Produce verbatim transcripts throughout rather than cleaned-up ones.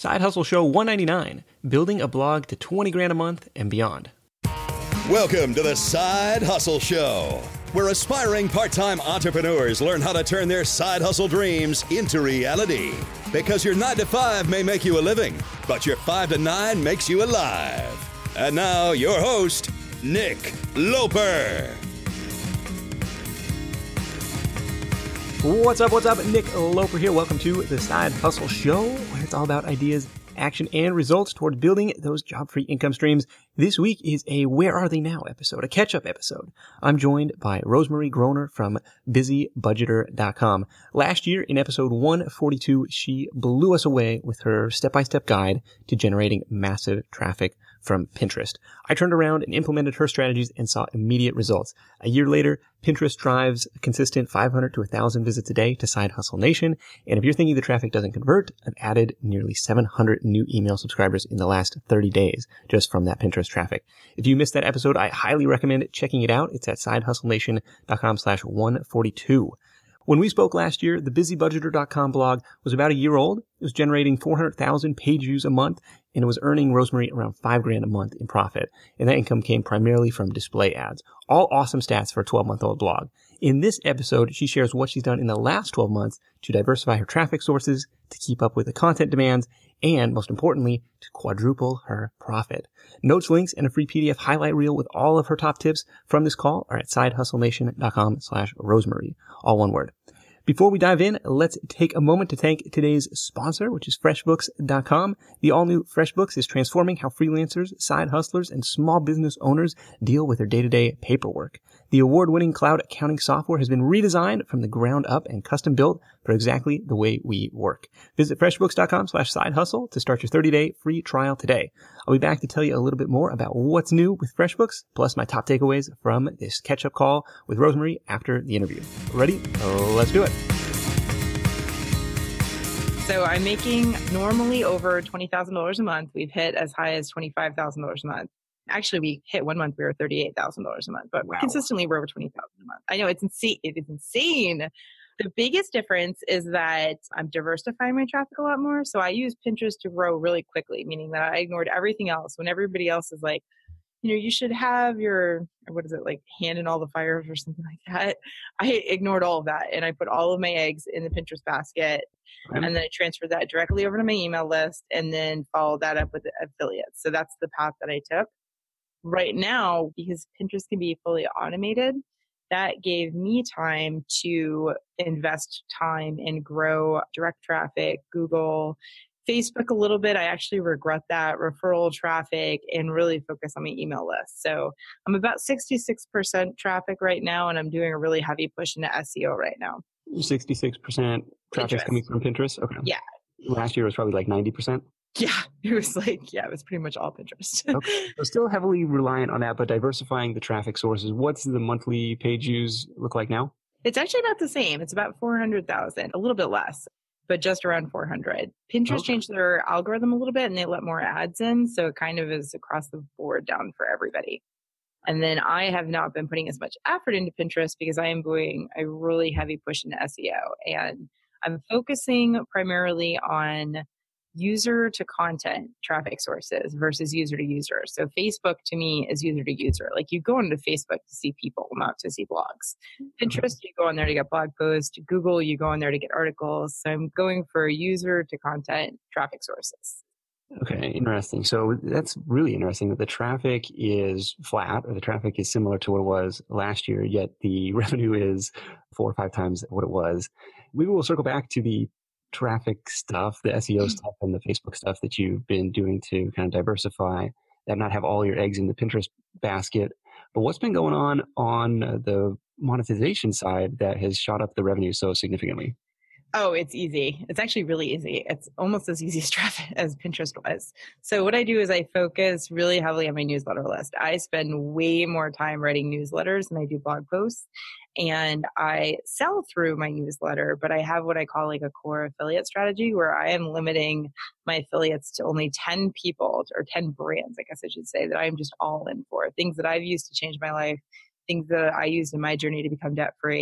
Side Hustle Show one ninety-nine, building a blog to twenty grand a month and beyond. Welcome to the Side Hustle Show, where aspiring part-time entrepreneurs learn how to turn their side hustle dreams into reality. Because your nine to five may make you a living, but your five to nine makes you alive. And now, your host, Nick Loper. What's up, what's up? Nick Loper here. Welcome to the Side Hustle Show, where it's all about ideas, action, and results toward building those job-free income streams. This week is a Where Are They Now episode, a catch-up episode. I'm joined by Rosemary Groner from busy budgeter dot com. Last year, in episode one forty-two, she blew us away with her step-by-step guide to generating massive traffic from Pinterest. I turned around and implemented her strategies and saw immediate results. A year later, Pinterest drives a consistent five hundred to one thousand visits a day to Side Hustle Nation. And if you're thinking the traffic doesn't convert, I've added nearly seven hundred new email subscribers in the last thirty days just from that Pinterest traffic. If you missed that episode, I highly recommend checking it out. It's at side hustle nation dot com slash one forty-two. When we spoke last year, the busy budgeter dot com blog was about a year old. It was generating four hundred thousand page views a month, and it was earning Rosemary around five grand a month in profit. And that income came primarily from display ads. All awesome stats for a twelve-month-old blog. In this episode, she shares what she's done in the last twelve months to diversify her traffic sources, to keep up with the content demands, and most importantly, to quadruple her profit. Notes, links, and a free P D F highlight reel with all of her top tips from this call are at side hustle nation dot com slash Rosemary. All one word. Before we dive in, let's take a moment to thank today's sponsor, which is FreshBooks dot com. The all-new FreshBooks is transforming how freelancers, side hustlers, and small business owners deal with their day-to-day paperwork. The award-winning cloud accounting software has been redesigned from the ground up and custom-built for exactly the way we work. Visit freshbooks dot com slash side hustle to start your thirty-day free trial today. I'll be back to tell you a little bit more about what's new with FreshBooks, plus my top takeaways from this catch-up call with Rosemary after the interview. Ready? Let's do it. So I'm making normally over twenty thousand dollars a month. We've hit as high as twenty-five thousand dollars a month. Actually, we hit one month, we were thirty-eight thousand dollars a month, but wow. Consistently we're over twenty thousand dollars a month. I know it's insane. It is insane. The biggest difference is that I'm diversifying my traffic a lot more. So I use Pinterest to grow really quickly, meaning that I ignored everything else when everybody else is like, you know, you should have your, what is it, like hand in all the fires or something like that. I ignored all of that and I put all of my eggs in the Pinterest basket. Okay. And then I transferred that directly over to my email list and then followed that up with affiliates. So that's the path that I took. Right now, because Pinterest can be fully automated, that gave me time to invest time and grow direct traffic, Google, Facebook a little bit. I actually regret that, referral traffic, and really focus on my email list. So I'm about sixty-six percent traffic right now, and I'm doing a really heavy push into S E O right now. sixty-six percent traffic Pinterest. Coming from Pinterest? Okay. Yeah. Last year was probably like ninety percent? Yeah, it was like, yeah, it was pretty much all Pinterest. Okay. So still heavily reliant on that, but diversifying the traffic sources. What's the monthly page views look like now? It's actually about the same. It's about four hundred thousand, a little bit less, but just around four hundred. Pinterest okay. changed their algorithm a little bit and they let more ads in. So it kind of is across the board down for everybody. And then I have not been putting as much effort into Pinterest because I am doing a really heavy push into S E O. And I'm focusing primarily on user to content traffic sources versus user to user. So Facebook to me is user to user. Like you go into Facebook to see people, not to see blogs. Pinterest, you go on there to get blog posts. Google, you go on there to get articles. So I'm going for user to content traffic sources. Okay, interesting. So that's really interesting that the traffic is flat or the traffic is similar to what it was last year, yet the revenue is four or five times what it was. Maybe we'll circle back to the traffic stuff, the S E O stuff and the Facebook stuff that you've been doing to kind of diversify and not have all your eggs in the Pinterest basket. But what's been going on on the monetization side that has shot up the revenue so significantly? Oh, it's easy. It's actually really easy. It's almost as easy as traffic as Pinterest was. So what I do is I focus really heavily on my newsletter list. I spend way more time writing newsletters than I do blog posts. And I sell through my newsletter, but I have what I call like a core affiliate strategy where I am limiting my affiliates to only ten people or ten brands, I guess I should say, that I'm just all in for. Things that I've used to change my life, things that I used in my journey to become debt free.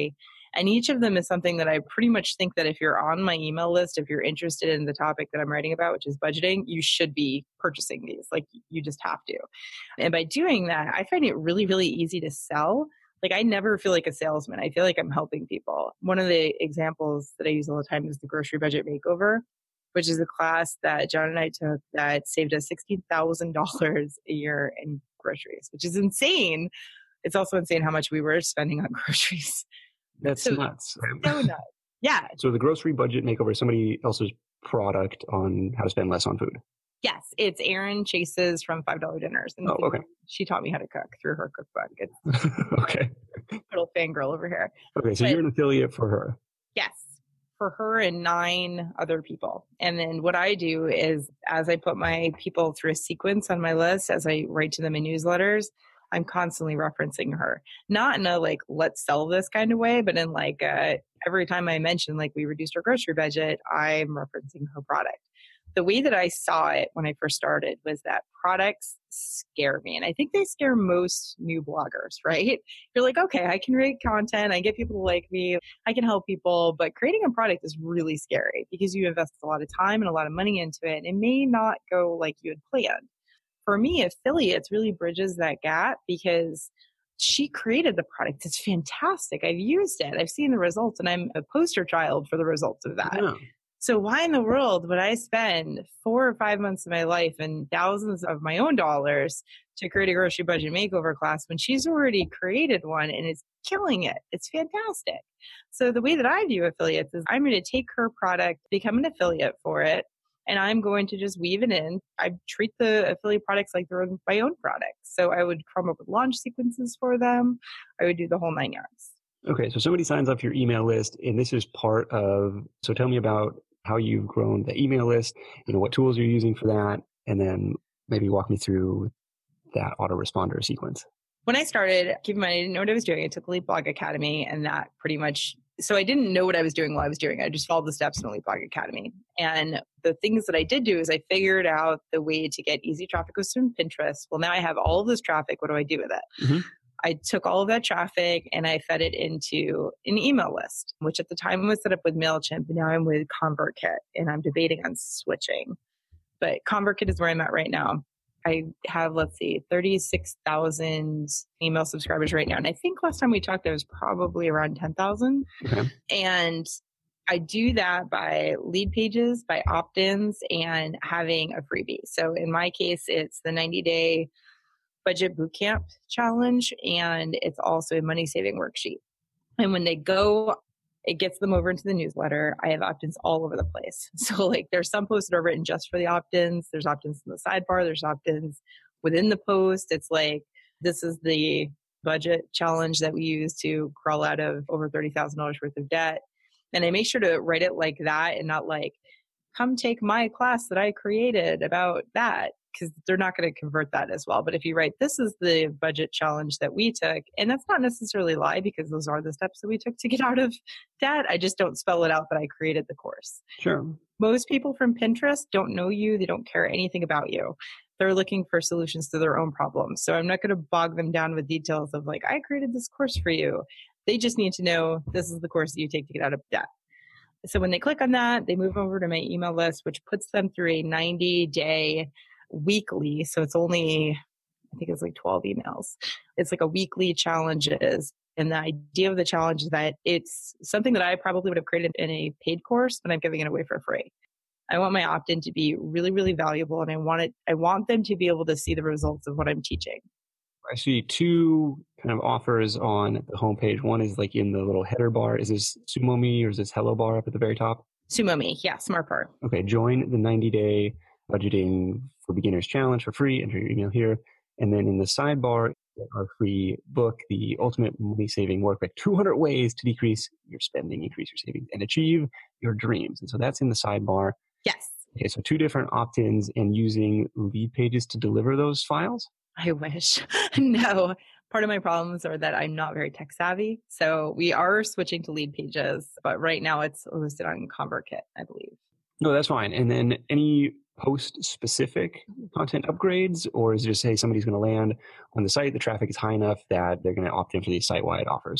And each of them is something that I pretty much think that if you're on my email list, if you're interested in the topic that I'm writing about, which is budgeting, you should be purchasing these. Like you just have to. And by doing that, I find it really, really easy to sell. Like I never feel like a salesman. I feel like I'm helping people. One of the examples that I use all the time is the Grocery Budget Makeover, which is a class that John and I took that saved us sixteen thousand dollars a year in groceries, which is insane. It's also insane how much we were spending on groceries. That's so, nuts. So nuts. Yeah. So the Grocery Budget Makeover is somebody else's product on how to spend less on food. Yes, it's Erin Chase's from five dollar Dinners. And oh, okay. She taught me how to cook through her cookbook. It's okay. Little fangirl over here. Okay, so but, you're an affiliate for her. Yes, for her and nine other people. And then what I do is as I put my people through a sequence on my list, as I write to them in newsletters, I'm constantly referencing her. Not in a like, let's sell this kind of way, but in like uh, every time I mention like we reduced our grocery budget, I'm referencing her product. The way that I saw it when I first started was that products scare me. And I think they scare most new bloggers, right? You're like, okay, I can create content. I get people to like me. I can help people. But creating a product is really scary because you invest a lot of time and a lot of money into it. And it may not go like you had planned. For me, affiliates really bridges that gap because she created the product. It's fantastic. I've used it. I've seen the results and I'm a poster child for the results of that. Yeah. So why in the world would I spend four or five months of my life and thousands of my own dollars to create a grocery budget makeover class when she's already created one and is killing it? It's fantastic. So the way that I view affiliates is I'm going to take her product, become an affiliate for it, and I'm going to just weave it in. I treat the affiliate products like they're my own products. So I would come up with launch sequences for them. I would do the whole nine yards. Okay, so somebody signs up for your email list, and this is part of, so tell me about how you've grown the email list, you know, what tools you're using for that, and then maybe walk me through that autoresponder sequence. When I started, keep in mind, I didn't know what I was doing. I took Elite Blog Academy, and that pretty much, so I didn't know what I was doing while I was doing it. I just followed the steps in Elite Blog Academy. And the things that I did do is I figured out the way to get easy traffic was from Pinterest. Well, now I have all of this traffic. What do I do with it? Mm-hmm. I took all of that traffic and I fed it into an email list, which at the time was set up with MailChimp. Now I'm with ConvertKit and I'm debating on switching. But ConvertKit is where I'm at right now. I have, let's see, thirty-six thousand email subscribers right now. And I think last time we talked, there was probably around ten thousand. Okay. And I do that by lead pages, by opt-ins, and having a freebie. So in my case, it's the ninety-day budget bootcamp challenge, and it's also a money saving worksheet. And when they go, it gets them over into the newsletter. I have opt-ins all over the place. So like there's some posts that are written just for the opt-ins. There's opt-ins in the sidebar. There's opt-ins within the post. It's like, this is the budget challenge that we use to crawl out of over thirty thousand dollars worth of debt. And I make sure to write it like that and not like, come take my class that I created about that, because they're not going to convert that as well. But if you write, this is the budget challenge that we took, and that's not necessarily a lie because those are the steps that we took to get out of debt. I just don't spell it out that I created the course. Sure. Most people from Pinterest don't know you. They don't care anything about you. They're looking for solutions to their own problems. So I'm not going to bog them down with details of like, I created this course for you. They just need to know this is the course that you take to get out of debt. So when they click on that, they move over to my email list, which puts them through a ninety day weekly. So it's only, I think it's like twelve emails. It's like a weekly challenges. And the idea of the challenge is that it's something that I probably would have created in a paid course, but I'm giving it away for free. I want my opt-in to be really, really valuable. And I want it, I want them to be able to see the results of what I'm teaching. I see two kind of offers on the homepage. One is like in the little header bar. Is this SumoMe or is this Hello Bar up at the very top? SumoMe, yeah, smart bar. Okay, join the ninety day budgeting for beginners challenge for free. Enter your email here. And then in the sidebar, our free book, The Ultimate Money Saving Workbook, two hundred ways to decrease your spending, increase your savings, and achieve your dreams. And so that's in the sidebar. Yes. Okay, so two different opt-ins and using lead pages to deliver those files? I wish. No. Part of my problems are that I'm not very tech savvy. So we are switching to lead pages, but right now it's hosted on ConvertKit, I believe. No, that's fine. And then any post-specific content upgrades, or is it just, hey, somebody's going to land on the site, the traffic is high enough that they're going to opt in for these site-wide offers?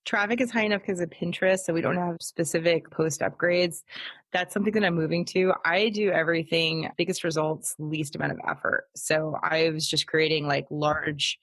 Traffic is high enough because of Pinterest, so we don't have specific post upgrades. That's something that I'm moving to. I do everything, biggest results, least amount of effort. So I was just creating like large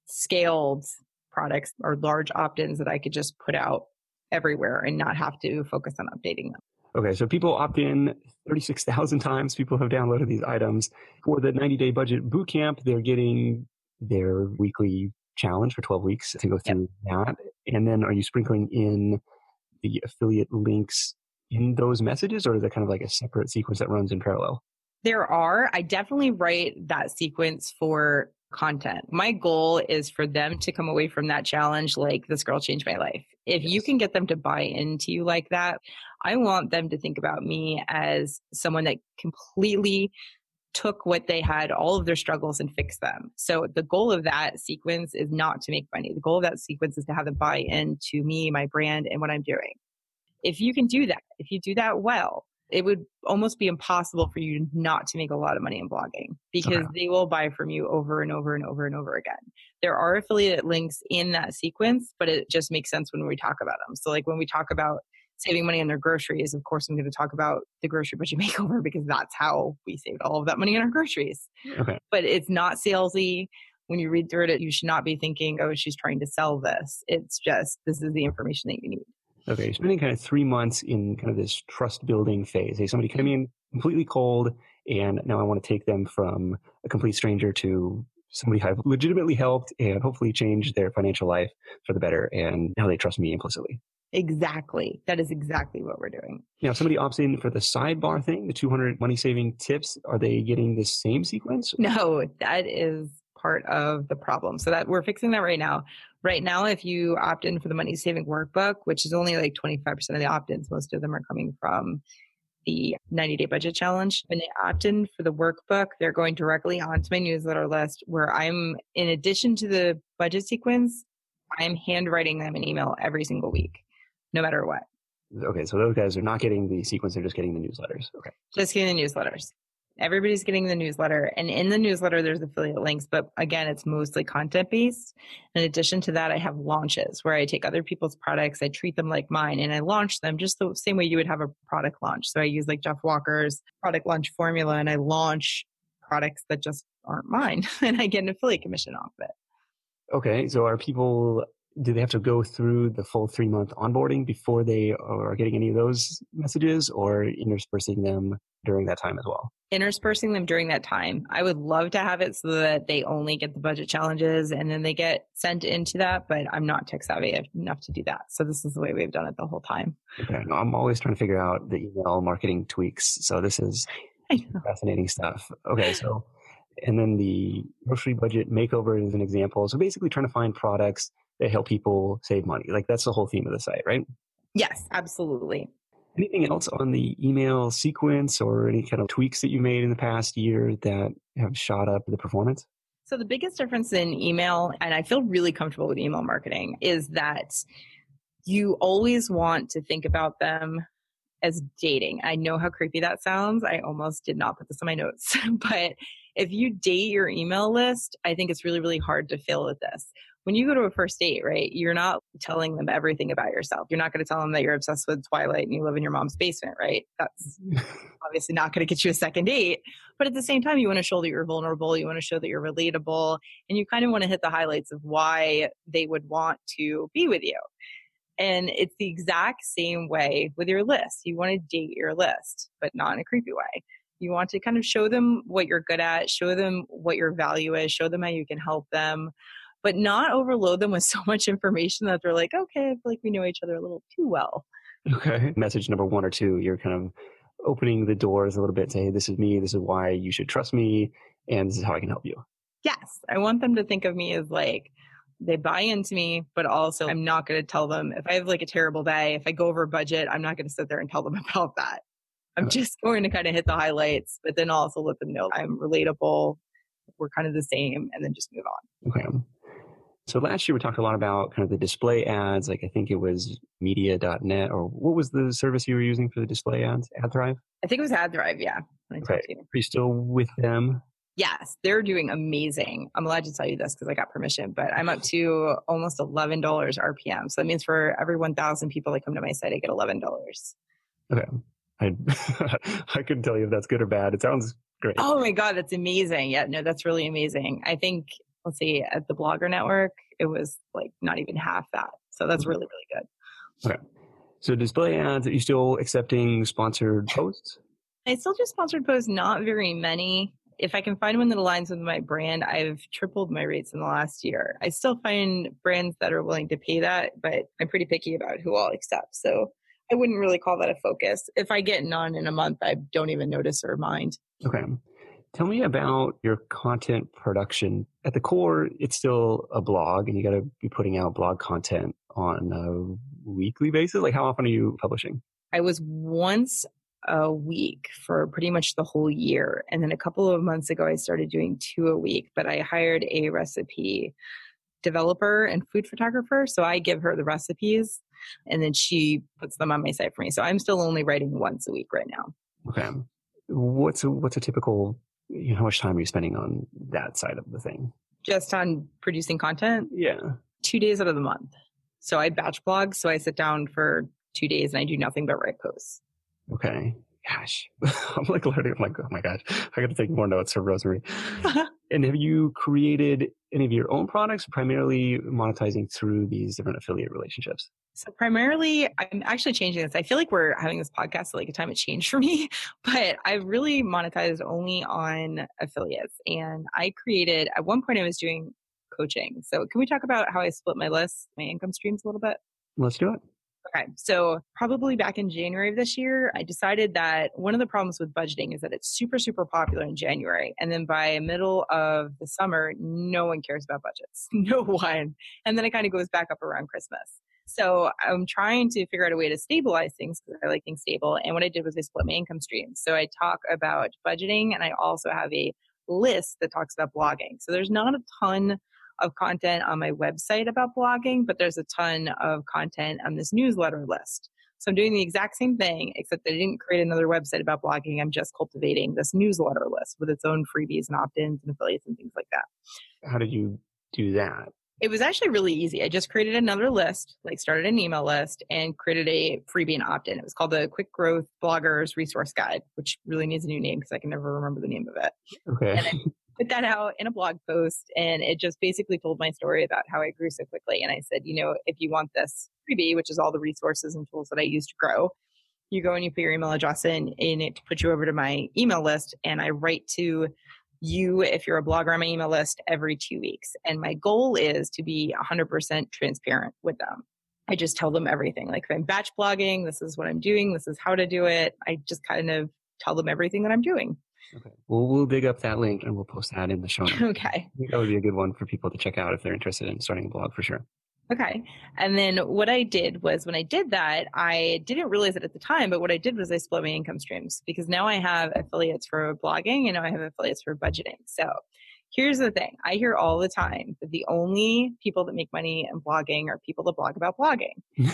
scaled products or large opt-ins that I could just put out everywhere and not have to focus on updating them. Okay, so people opt in thirty-six thousand times. People have downloaded these items. For the ninety-day budget bootcamp, they're getting their weekly challenge for twelve weeks to go through yep. that. And then are you sprinkling in the affiliate links in those messages, or is that kind of like a separate sequence that runs in parallel? There are. I definitely write that sequence for content. My goal is for them to come away from that challenge like, this girl changed my life. If yes. you can get them to buy into you like that, I want them to think about me as someone that completely took what they had, all of their struggles, and fixed them. So the goal of that sequence is not to make money. The goal of that sequence is to have them buy into me, my brand, and what I'm doing. If you can do that, if you do that well, it would almost be impossible for you not to make a lot of money in blogging, because okay. they will buy from you over and over and over and over again. There are affiliate links in that sequence, but it just makes sense when we talk about them. So like when we talk about saving money on their groceries, of course, I'm going to talk about the grocery budget makeover, because that's how we saved all of that money on our groceries. Okay. But it's not salesy. When you read through it, you should not be thinking, oh, she's trying to sell this. It's just, this is the information that you need. Okay, you're spending kind of three months in kind of this trust building phase. Hey, somebody came in completely cold, and now I want to take them from a complete stranger to somebody I've legitimately helped and hopefully changed their financial life for the better. And now they trust me implicitly. Exactly. That is exactly what we're doing. Now, if somebody opts in for the sidebar thing, the two hundred money saving tips, are they getting the same sequence? No, that is part of the problem. So that we're fixing that right now. Right now, if you opt in for the money saving workbook, which is only like twenty-five percent of the opt-ins, most of them are coming from the ninety day budget challenge. When they opt in for the workbook, they're going directly onto my newsletter list, where I'm, in addition to the budget sequence, I'm handwriting them an email every single week, no matter what. Okay, so those guys are not getting the sequence, they're just getting the newsletters. Okay. Just getting the newsletters. Everybody's getting the newsletter. And in the newsletter, there's affiliate links. But again, it's mostly content-based. In addition to that, I have launches where I take other people's products, I treat them like mine, and I launch them just the same way you would have a product launch. So I use like Jeff Walker's product launch formula, and I launch products that just aren't mine. And I get an affiliate commission off it. Okay, so are people... do they have to go through the full three-month onboarding before they are getting any of those messages, or interspersing them during that time as well? Interspersing them during that time. I would love to have it so that they only get the budget challenges and then they get sent into that, but I'm not tech savvy enough to do that. So this is the way we've done it the whole time. Okay. No, I'm always trying to figure out the email marketing tweaks. So this is fascinating stuff. Okay. So, and then the grocery budget makeover is an example. So basically trying to find products that help people save money. Like that's the whole theme of the site, right? Yes, absolutely. Anything else on the email sequence or any kind of tweaks that you made in the past year that have shot up the performance? So the biggest difference in email, and I feel really comfortable with email marketing, is that you always want to think about them as dating. I know how creepy that sounds. I almost did not put this in my notes, but if you date your email list, I think it's really, really hard to fail at this. When you go to a first date, right, you're not telling them everything about yourself. You're not going to tell them that you're obsessed with Twilight and you live in your mom's basement, right? That's obviously not going to get you a second date. But at the same time, you want to show that you're vulnerable. You want to show that you're relatable. And you kind of want to hit the highlights of why they would want to be with you. And it's the exact same way with your list. You want to date your list, but not in a creepy way. You want to kind of show them what you're good at, show them what your value is, show them how you can help them, but not overload them with so much information that they're like, okay, I feel like we know each other a little too well. Okay. Message number one or two, you're kind of opening the doors a little bit, say, hey, this is me, this is why you should trust me, and this is how I can help you. Yes. I want them to think of me as like, they buy into me, but also I'm not going to tell them if I have like a terrible day, if I go over budget, I'm not going to sit there and tell them about that. I'm okay. just going to kind of hit the highlights, but then also let them know I'm relatable. We're kind of the same, and then just move on. Okay. So last year we talked a lot about kind of the display ads, like I think it was media dot net, or what was the service you were using for the display ads? AdThrive? I think it was AdThrive, yeah. Okay. Are you still with them? Yes, they're doing amazing. I'm allowed to tell you this because I got permission, but I'm up to almost eleven dollars R P M. So that means for every one thousand people that come to my site, I get eleven dollars. Okay. I, I couldn't tell you if that's good or bad. It sounds great. Oh my God, that's amazing. Yeah, no, that's really amazing. I think, let's see, at the Blogger Network, it was like not even half that. So that's really, really good. Okay. So display ads, are you still accepting sponsored posts? I still do sponsored posts, not very many. If I can find one that aligns with my brand, I've tripled my rates in the last year. I still find brands that are willing to pay that, but I'm pretty picky about who I'll accept. So I wouldn't really call that a focus. If I get none in a month, I don't even notice or mind. Okay. Tell me about your content production. At the core, it's still a blog, and you got to be putting out blog content on a weekly basis. Like, how often are you publishing? I was once a week for pretty much the whole year. And then a couple of months ago, I started doing two a week, but I hired a recipe developer and food photographer. So I give her the recipes and then she puts them on my site for me. So I'm still only writing once a week right now. Okay. What's a, what's a typical, you know, how much time are you spending on that side of the thing? Just on producing content? Yeah. Two days out of the month. So I batch blog. So I sit down for two days and I do nothing but write posts. Okay. Gosh, I'm like learning. I'm like, oh my gosh, I got to take more notes from Rosemary. And have you created any of your own products, primarily monetizing through these different affiliate relationships? So primarily, I'm actually changing this. I feel like we're having this podcast at like a time of change for me, but I've really monetized only on affiliates. And I created, at one point I was doing coaching. So can we talk about how I split my list, my income streams a little bit? Let's do it. Okay. So probably back in January of this year, I decided that one of the problems with budgeting is that it's super, super popular in January. And then by middle of the summer, no one cares about budgets. No one. And then it kind of goes back up around Christmas. So I'm trying to figure out a way to stabilize things because I like things stable. And what I did was I split my income streams. So I talk about budgeting and I also have a list that talks about blogging. So there's not a ton of content on my website about blogging, but there's a ton of content on this newsletter list. So I'm doing the exact same thing, except that I didn't create another website about blogging. I'm just cultivating this newsletter list with its own freebies and opt-ins and affiliates and things like that. How did you do that? It was actually really easy. I just created another list, like started an email list and created a freebie and opt-in. It was called the Quick Growth Bloggers Resource Guide, which really needs a new name because I can never remember the name of it. Okay. And I put that out in a blog post and it just basically told my story about how I grew so quickly. And I said, you know, if you want this freebie, which is all the resources and tools that I use to grow, you go and you put your email address in and it puts you over to my email list. And I write to you, if you're a blogger on my email list, every two weeks. And my goal is to be one hundred percent transparent with them. I just tell them everything. Like if I'm batch blogging, this is what I'm doing. This is how to do it. I just kind of tell them everything that I'm doing. Okay. Well, we'll dig up that link and we'll post that in the show notes. Okay. I think that would be a good one for people to check out if they're interested in starting a blog for sure. Okay. And then what I did was when I did that, I didn't realize it at the time, but what I did was I split my income streams because now I have affiliates for blogging and now I have affiliates for budgeting. So here's the thing. I hear all the time that the only people that make money in blogging are people that blog about blogging.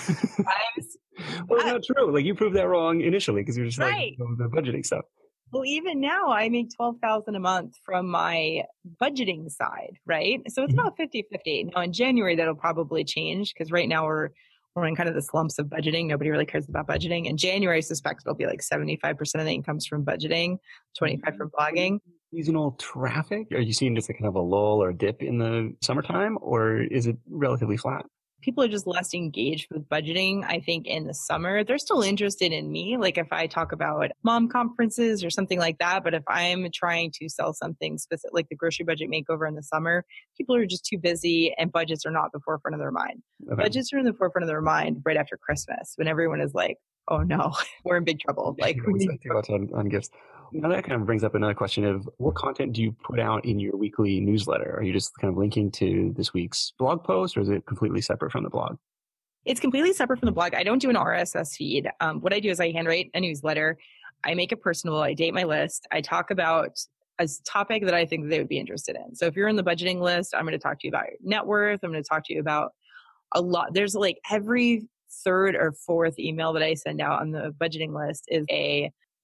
was, well, it's not true. Like you proved that wrong initially because you're just right. like the budgeting stuff. Well, even now I make twelve thousand dollars a month from my budgeting side, right? So it's about fifty-fifty. Now in January, that'll probably change because right now we're, we're in kind of the slumps of budgeting. Nobody really cares about budgeting. In January, I suspect it'll be like seventy-five percent of the income comes from budgeting, twenty-five from blogging. Seasonal traffic? Are you seeing just a kind of a lull or a dip in the summertime or is it relatively flat? People are just less engaged with budgeting. I think in the summer, they're still interested in me. Like if I talk about mom conferences or something like that, but if I'm trying to sell something specific, like the grocery budget makeover in the summer, people are just too busy and budgets are not the forefront of their mind. Okay. Budgets are in the forefront of their mind right after Christmas when everyone is like, oh no, we're in big trouble. Like we need to go on, on gifts. Now that kind of brings up another question of what content do you put out in your weekly newsletter? Are you just kind of linking to this week's blog post or is it completely separate from the blog? It's completely separate from the blog. I don't do an R S S feed. Um, what I do is I handwrite a newsletter. I make it personable. I date my list. I talk about a topic that I think they would be interested in. So if you're in the budgeting list, I'm going to talk to you about your net worth. I'm going to talk to you about a lot. There's like every third or fourth email that I send out on the budgeting list is a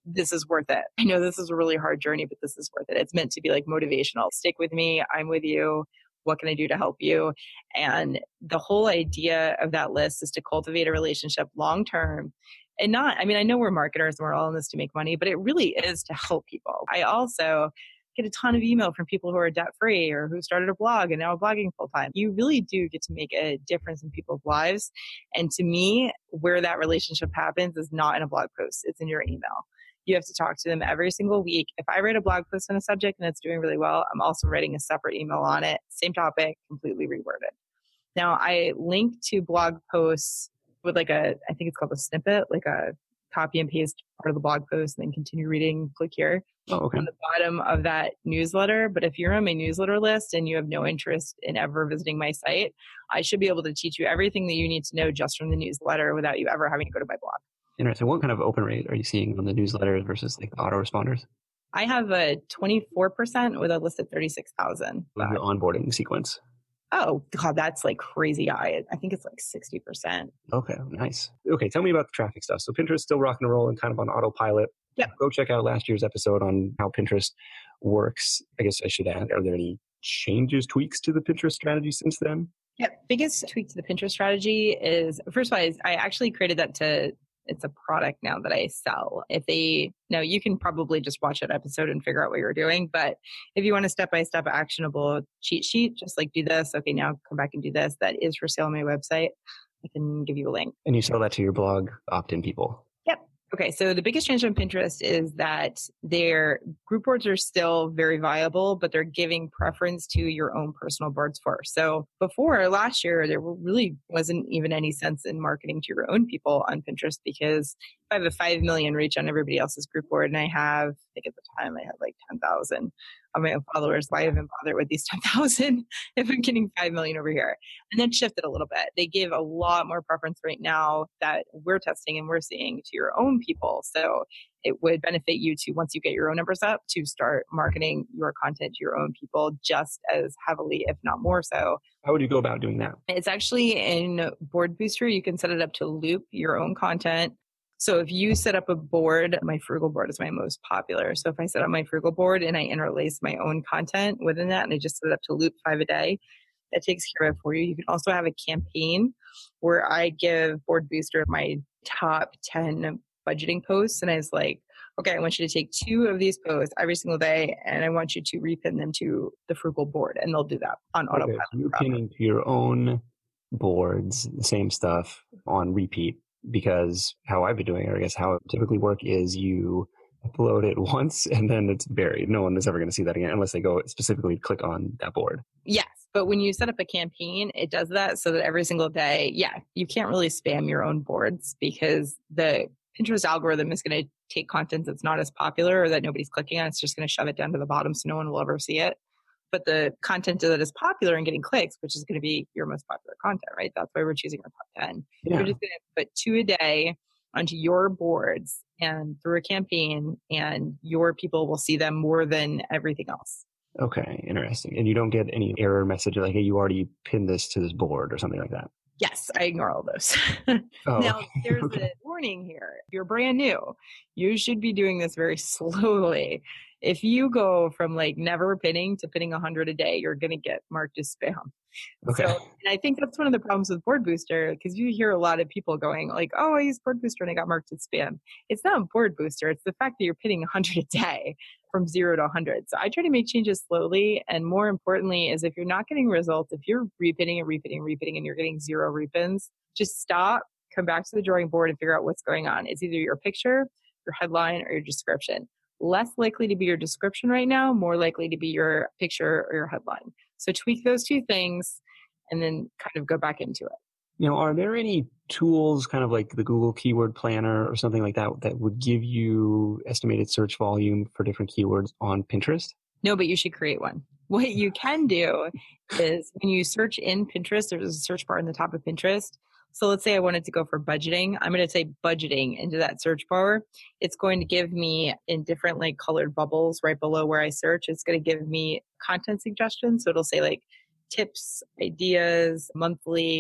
this is worth it. I know this is a really hard journey, but this is worth it. It's meant to be like motivational. Stick with me. I'm with you. What can I do to help you? And the whole idea of that list is to cultivate a relationship long term. And not, I mean, I know we're marketers and we're all in this to make money, but it really is to help people. I also get a ton of email from people who are debt free or who started a blog and now are blogging full time. You really do get to make a difference in people's lives. And to me, where that relationship happens is not in a blog post, it's in your email. You have to talk to them every single week. If I write a blog post on a subject and it's doing really well, I'm also writing a separate email on it. Same topic, completely reworded. Now, I link to blog posts with like a, I think it's called a snippet, like a copy and paste part of the blog post and then continue reading, click here oh, okay. on the bottom of that newsletter. But if you're on my newsletter list and you have no interest in ever visiting my site, I should be able to teach you everything that you need to know just from the newsletter without you ever having to go to my blog. Interesting. What kind of open rate are you seeing on the newsletters versus like the autoresponders? I have a twenty-four percent with a list at thirty-six thousand. With the onboarding sequence. Oh, God, that's like crazy high. I think it's like sixty percent. Okay, nice. Okay, tell me about the traffic stuff. So Pinterest still rocking and rolling kind of on autopilot. Yeah. Go check out last year's episode on how Pinterest works. I guess I should ask, are there any changes, tweaks to the Pinterest strategy since then? Yeah, biggest tweak to the Pinterest strategy is, first of all, is I actually created that to, it's a product now that I sell. If they, no, you can probably just watch that episode and figure out what you're doing. But if you want a step-by-step actionable cheat sheet, just like do this. Okay, now come back and do this. That is for sale on my website. I can give you a link. And you sell that to your blog opt-in people. Yep. Okay, so the biggest change on Pinterest is that their group boards are still very viable, but they're giving preference to your own personal boards first. So before last year, there really wasn't even any sense in marketing to your own people on Pinterest because I have a five million reach on everybody else's group board and I have, I think at the time I had like ten thousand of my own followers. Why even bother with these ten thousand if I'm getting five million over here? And then shifted a little bit. They give a lot more preference right now that we're testing and we're seeing to your own people. So it would benefit you to, once you get your own numbers up, to start marketing your content to your own people just as heavily, if not more so. How would you go about doing that? It's actually in Board Booster. You can set it up to loop your own content. So if you set up a board, my Frugal board is my most popular. So if I set up my Frugal board and I interlace my own content within that and I just set it up to loop five a day, that takes care of it for you. You can also have a campaign where I give Board Booster my top ten budgeting posts. And I was like, okay, I want you to take two of these posts every single day and I want you to repin them to the Frugal board. And they'll do that on okay, autopilot. So you're pinning to your own boards, the same stuff on repeat. Because how I've been doing it, or I guess how it typically work is you upload it once and then it's buried. No one is ever going to see that again unless they go specifically click on that board. Yes. But when you set up a campaign, it does that so that every single day, yeah, you can't really spam your own boards because the Pinterest algorithm is going to take content that's not as popular or that nobody's clicking on. It's just going to shove it down to the bottom so no one will ever see it. But the content that is popular and getting clicks, which is going to be your most popular content, right? That's why we're choosing our top ten. Yeah. You're just going to put two a day onto your boards and through a campaign, and your people will see them more than everything else. Okay, interesting. And you don't get any error message like, hey, you already pinned this to this board or something like that? Yes, I ignore all those. Oh, now, okay. there's Okay. a warning here. If you're brand new, you should be doing this very slowly. If you go from like never pinning to pinning one hundred a day, you're going to get marked as spam. Okay. So, and I think that's one of the problems with Board Booster, because you hear a lot of people going like, oh, I used Board Booster and I got marked as spam. It's not Board Booster. It's the fact that you're pinning one hundred a day from zero to one hundred. So I try to make changes slowly. And more importantly is if you're not getting results, if you're repinning and repinning and repinning and you're getting zero repins, just stop, come back to the drawing board and figure out what's going on. It's either your picture, your headline, or your description. Less likely to be your description right now, more likely to be your picture or your headline. So tweak those two things and then kind of go back into it. You know, are there any tools, kind of like the Google Keyword Planner or something like that, that would give you estimated search volume for different keywords on Pinterest? No, but you should create one. What you can do is when you search in Pinterest, there's a search bar in the top of Pinterest. So let's say I wanted to go for budgeting. I'm going to say budgeting into that search bar. It's going to give me in different like colored bubbles right below where I search. It's going to give me content suggestions. So it'll say like tips, ideas, monthly,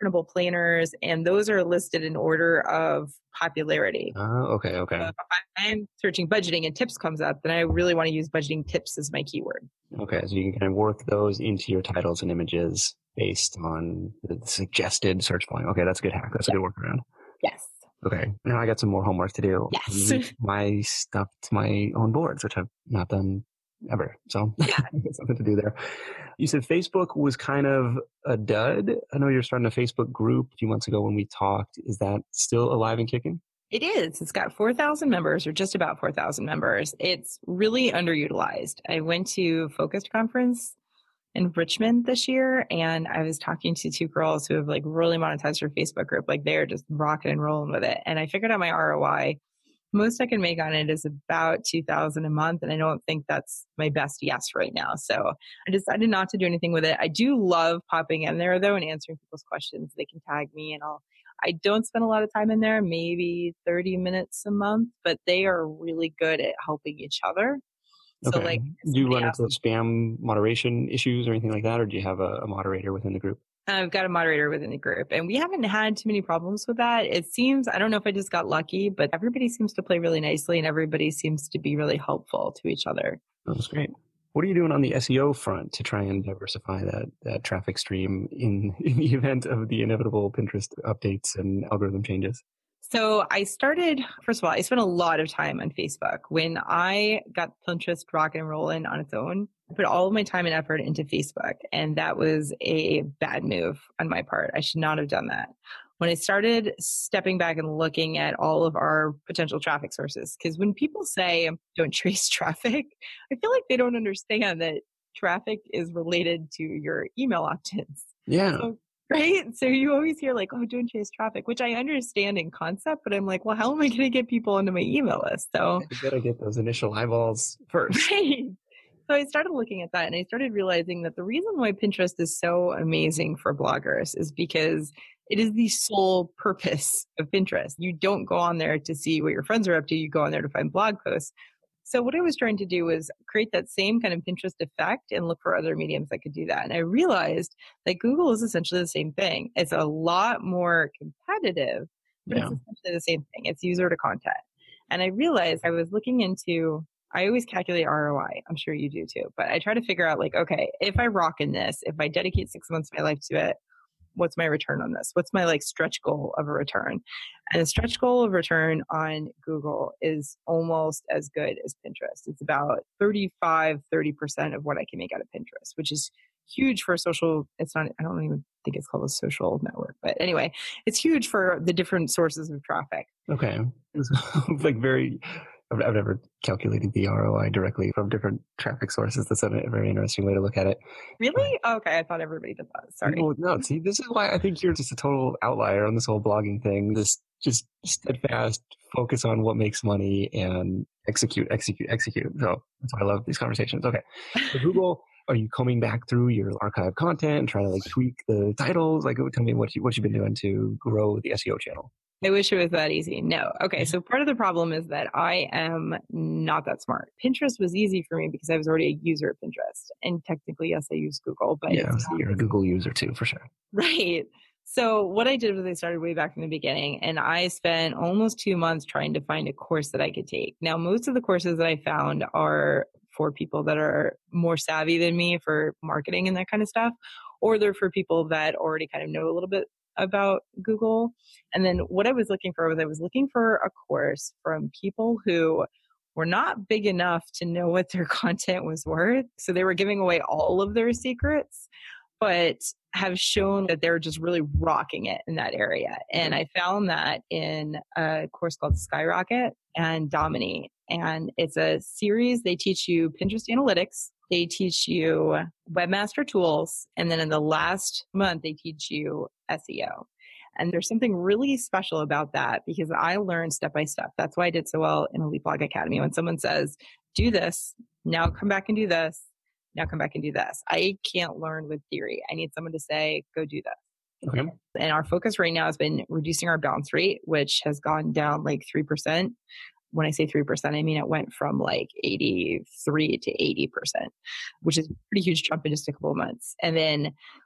printable planners, and those are listed in order of popularity. Oh, okay, okay. So if I'm searching budgeting and tips comes up, then I really want to use budgeting tips as my keyword. Okay, so you can kind of work those into your titles and images based on the suggested search volume. Okay, that's a good hack. That's yeah. a good workaround. Yes. Okay, now I got some more homework to do. Yes. My stuff to my own boards, which I've not done ever. So yeah. something to do there. You said Facebook was kind of a dud. I know you're starting a Facebook group a few months ago when we talked. Is that still alive and kicking? It is. It's got four thousand members, or just about four thousand members. It's really underutilized. I went to Focused Conference in Richmond this year, and I was talking to two girls who have like really monetized their Facebook group. Like they're just rocking and rolling with it. And I figured out my R O I. Most I can make on it is about two thousand dollars a month. And I don't think that's my best yes right now. So I decided not to do anything with it. I do love popping in there though and answering people's questions. They can tag me and I'll, I don't spend a lot of time in there, maybe thirty minutes a month, but they are really good at helping each other. Okay. So like, do you run into spam moderation issues or anything like that? Or do you have a, a moderator within the group? I've got a moderator within the group, and we haven't had too many problems with that. It seems, I don't know if I just got lucky, but everybody seems to play really nicely and everybody seems to be really helpful to each other. That's great. What are you doing on the S E O front to try and diversify that, that traffic stream in, in the event of the inevitable Pinterest updates and algorithm changes? So I started, first of all, I spent a lot of time on Facebook. When I got Pinterest rocking and rolling on its own, I put all of my time and effort into Facebook, and that was a bad move on my part. I should not have done that. When I started stepping back and looking at all of our potential traffic sources, because when people say don't trace traffic, I feel like they don't understand that traffic is related to your email opt-ins. Yeah. So, right? So you always hear like, oh, don't chase traffic, which I understand in concept, but I'm like, well, how am I going to get people onto my email list? So you got to get those initial eyeballs first. Right. So I started looking at that and I started realizing that the reason why Pinterest is so amazing for bloggers is because it is the sole purpose of Pinterest. You don't go on there to see what your friends are up to. You go on there to find blog posts. So what I was trying to do was create that same kind of Pinterest effect and look for other mediums that could do that. And I realized that Google is essentially the same thing. It's a lot more competitive, but yeah. It's essentially the same thing. It's user to content. And I realized I was looking into, I always calculate R O I. I'm sure you do too. But I try to figure out like, okay, if I rock in this, if I dedicate six months of my life to it, what's my return on this? What's my like stretch goal of a return? And the stretch goal of return on Google is almost as good as Pinterest. It's about thirty-five, thirty percent of what I can make out of Pinterest, which is huge for social. It's not, I don't even think it's called a social network, but anyway, it's huge for the different sources of traffic. Okay. It's like very, I've, I've never calculated the R O I directly from different traffic sources. That's a very interesting way to look at it. Really? Oh, okay. I thought everybody did that. Sorry. Well, no, see, this is why I think you're just a total outlier on this whole blogging thing. This just steadfast focus on what makes money and execute, execute, execute. So that's why I love these conversations. Okay. So Google, are you combing back through your archive content and trying to like tweak the titles? Like, tell me what you, what you've been doing to grow the S E O channel. I wish it was that easy. No. Okay. So part of the problem is that I am not that smart. Pinterest was easy for me because I was already a user of Pinterest. And technically, yes, I use Google, but yeah, you're a Google user too, for sure. Right. So what I did was I started way back from the beginning, and I spent almost two months trying to find a course that I could take. Now, most of the courses that I found are for people that are more savvy than me for marketing and that kind of stuff, or they're for people that already kind of know a little bit about Google. And then what I was looking for was I was looking for a course from people who were not big enough to know what their content was worth. So they were giving away all of their secrets, but have shown that they're just really rocking it in that area. And I found that in a course called Skyrocket and Domini. And it's a series. They teach you Pinterest analytics. They teach you webmaster tools. And then in the last month, they teach you S E O. And there's something really special about that because I learned step by step. That's why I did so well in Elite Blog Academy. When someone says, do this, now come back and do this, now come back and do this. I can't learn with theory. I need someone to say, go do this. Okay. And our focus right now has been reducing our bounce rate, which has gone down like three percent. When I say three percent, I mean it went from like eighty-three to eighty percent, which is a pretty huge jump in just a couple of months. And then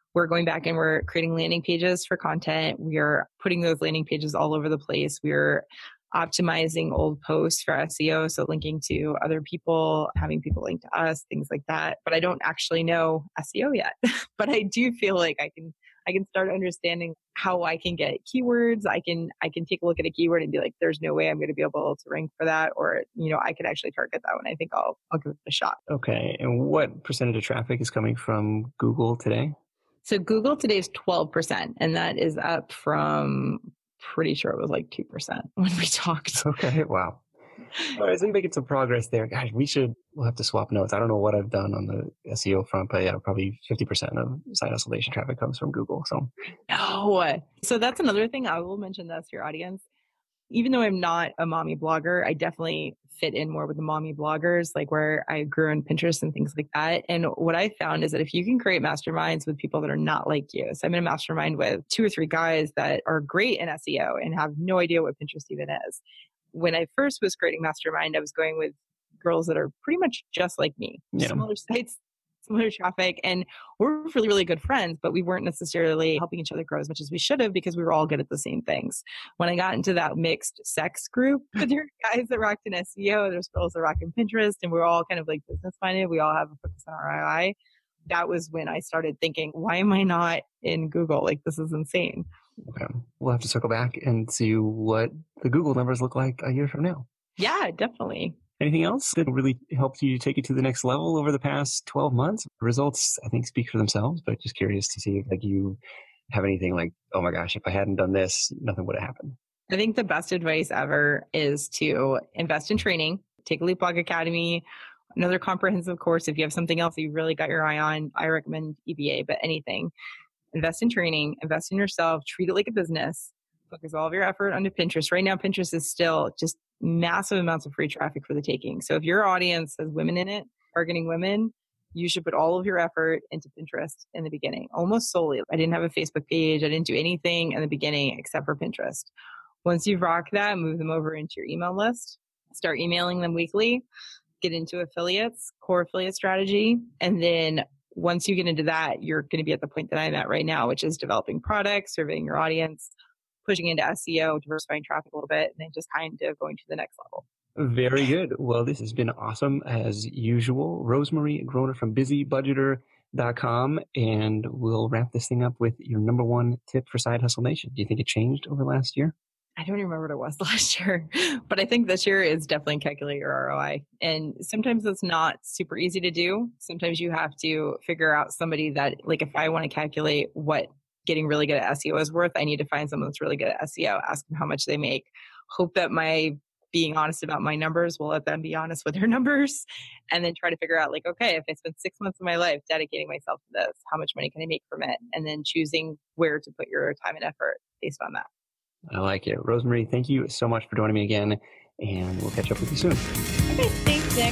We're going back and we're creating landing pages for content. We are putting those landing pages all over the place. We're optimizing old posts for S E O, so linking to other people, having people link to us, things like that. But I don't actually know S E O yet. But I do feel like I can I can start understanding how I can get keywords. I can I can take a look at a keyword and be like, there's no way I'm going to be able to rank for that, or you know, I could actually target that one. I think I'll I'll give it a shot. Okay. And what percentage of traffic is coming from Google today? So Google today is twelve percent, and that is up from, pretty sure it was like two percent when we talked. Okay. Wow. All right. So you're making some progress there. Gosh, we should, we'll have to swap notes. I don't know what I've done on the S E O front, but yeah, probably fifty percent of Side Hustle Nation traffic comes from Google. So, no. So that's another thing. I will mention this to your audience. Even though I'm not a mommy blogger, I definitely fit in more with the mommy bloggers, like where I grew on Pinterest and things like that. And what I found is that if you can create masterminds with people that are not like you, so I'm in a mastermind with two or three guys that are great in S E O and have no idea what Pinterest even is. When I first was creating mastermind, I was going with girls that are pretty much just like me, yeah. similar sites, similar traffic, and we're really, really good friends, but we weren't necessarily helping each other grow as much as we should have because we were all good at the same things. When I got into that mixed sex group, there are guys that rocked in S E O, there's girls that rock in Pinterest, and we're all kind of like business minded. We all have a focus on R O I. That was when I started thinking, why am I not in Google? Like, this is insane. Okay. We'll have to circle back and see what the Google numbers look like a year from now. Yeah, definitely. Anything else that really helped you take you to the next level over the past twelve months? Results, I think, speak for themselves, but just curious to see if like you have anything like, oh my gosh, if I hadn't done this, nothing would have happened. I think the best advice ever is to invest in training. Take a Leap Blog Academy, another comprehensive course. If you have something else that you really got your eye on, I recommend E B A, but anything. Invest in training, invest in yourself, treat it like a business, focus all of your effort onto Pinterest. Right now, Pinterest is still just massive amounts of free traffic for the taking. So if your audience has women in it, targeting women, you should put all of your effort into Pinterest in the beginning, almost solely. I didn't have a Facebook page. I didn't do anything in the beginning except for Pinterest. Once you've rocked that, move them over into your email list, start emailing them weekly, get into affiliates, core affiliate strategy, and then once you get into that, you're going to be at the point that I'm at right now, which is developing products, surveying your audience, pushing into S E O, diversifying traffic a little bit, and then just kind of going to the next level. Very good. Well, this has been awesome as usual. Rosemary Groner from busy budgeter dot com, and we'll wrap this thing up with your number one tip for Side Hustle Nation. Do you think it changed over the last year? I don't remember what it was last year, but I think this year is definitely calculate your R O I. And sometimes it's not super easy to do. Sometimes you have to figure out somebody that, like, if I want to calculate what getting really good at S E O is worth, I need to find someone that's really good at S E O, ask them how much they make, hope that my being honest about my numbers will let them be honest with their numbers, and then try to figure out, like, okay, if I spend six months of my life dedicating myself to this, how much money can I make from it? And then choosing where to put your time and effort based on that. I like it. Rosemary, thank you so much for joining me again, and we'll catch up with you soon. Okay, thanks, Nick.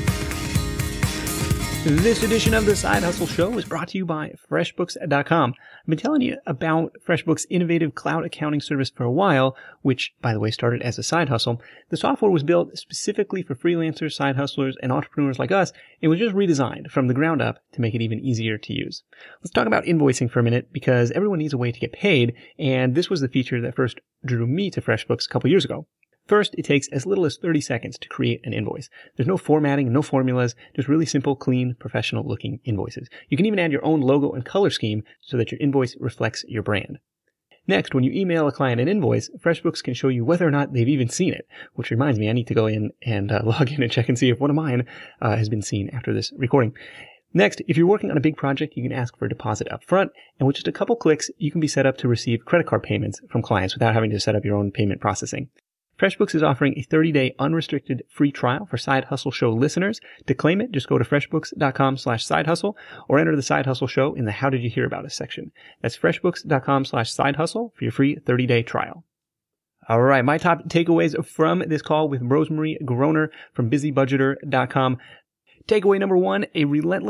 This edition of the Side Hustle Show is brought to you by FreshBooks dot com. I've been telling you about FreshBooks' innovative cloud accounting service for a while, which, by the way, started as a side hustle. The software was built specifically for freelancers, side hustlers, and entrepreneurs like us. It was just redesigned from the ground up to make it even easier to use. Let's talk about invoicing for a minute, because everyone needs a way to get paid, and this was the feature that first drew me to FreshBooks a couple years ago. First, it takes as little as thirty seconds to create an invoice. There's no formatting, no formulas, just really simple, clean, professional-looking invoices. You can even add your own logo and color scheme so that your invoice reflects your brand. Next, when you email a client an invoice, FreshBooks can show you whether or not they've even seen it, which reminds me, I need to go in and uh, log in and check and see if one of mine uh, has been seen after this recording. Next, if you're working on a big project, you can ask for a deposit up front, and with just a couple clicks, you can be set up to receive credit card payments from clients without having to set up your own payment processing. FreshBooks is offering a thirty-day unrestricted free trial for Side Hustle Show listeners. To claim it, just go to freshbooks.com slash side hustle or enter the Side Hustle Show in the How Did You Hear About Us section. That's freshbooks.com slash side hustle for your free thirty-day trial. All right, my top takeaways from this call with Rosemary Groner from busy budgeter dot com. Takeaway number one, a relentless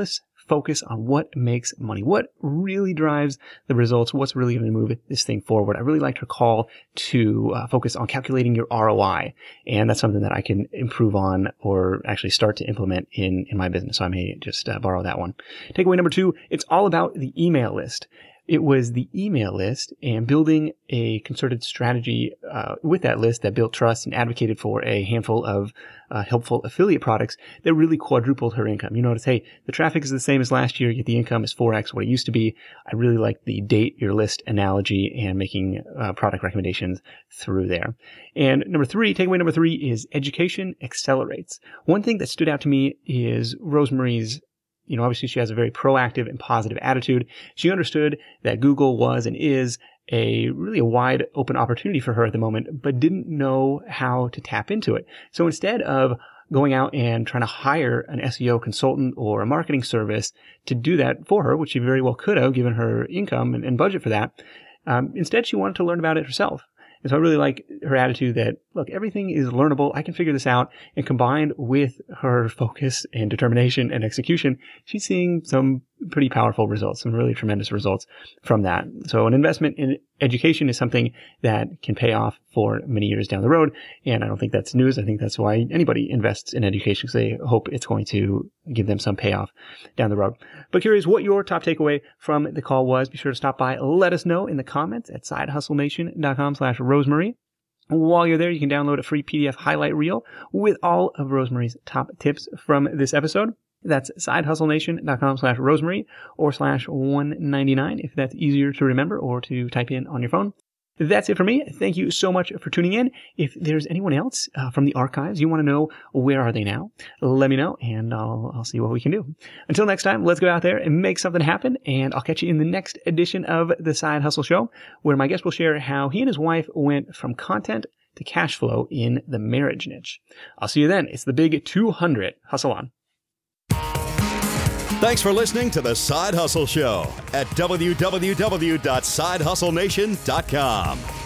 focus on what makes money, what really drives the results, what's really going to move this thing forward. I really liked her call to uh, focus on calculating your R O I, and that's something that I can improve on or actually start to implement in, in my business. So I may just uh, borrow that one. Takeaway number two, it's all about the email list. It was the email list and building a concerted strategy uh, with that list that built trust and advocated for a handful of uh, helpful affiliate products that really quadrupled her income. You notice, hey, the traffic is the same as last year, yet the income is four x what it used to be. I really like the date your list analogy and making uh, product recommendations through there. And number three, takeaway number three is education accelerates. One thing that stood out to me is Rosemary's You know, obviously she has a very proactive and positive attitude. She understood that Google was and is a really a wide open opportunity for her at the moment, but didn't know how to tap into it. So instead of going out and trying to hire an S E O consultant or a marketing service to do that for her, which she very well could have given her income and, and budget for that, um, instead she wanted to learn about it herself. And so I really like her attitude that, look, everything is learnable. I can figure this out. And combined with her focus and determination and execution, she's seeing some pretty powerful results, some really tremendous results from that. So an investment in education is something that can pay off for many years down the road. And I don't think that's news. I think that's why anybody invests in education, because they hope it's going to give them some payoff down the road. But curious what your top takeaway from the call was. Be sure to stop by. Let us know in the comments at sidehustlenation.com slash Rosemary. While you're there, you can download a free P D F highlight reel with all of Rosemary's top tips from this episode. That's sidehustlenation.com slash Rosemary or slash one ninety-nine if that's easier to remember or to type in on your phone. That's it for me. Thank you so much for tuning in. If there's anyone else uh, from the archives you want to know, where are they now? Let me know and I'll, I'll see what we can do. Until next time, let's go out there and make something happen. And I'll catch you in the next edition of the Side Hustle Show, where my guest will share how he and his wife went from content to cash flow in the marriage niche. I'll see you then. It's the big two hundred. Hustle on. Thanks for listening to The Side Hustle Show at w w w dot side hustle nation dot com.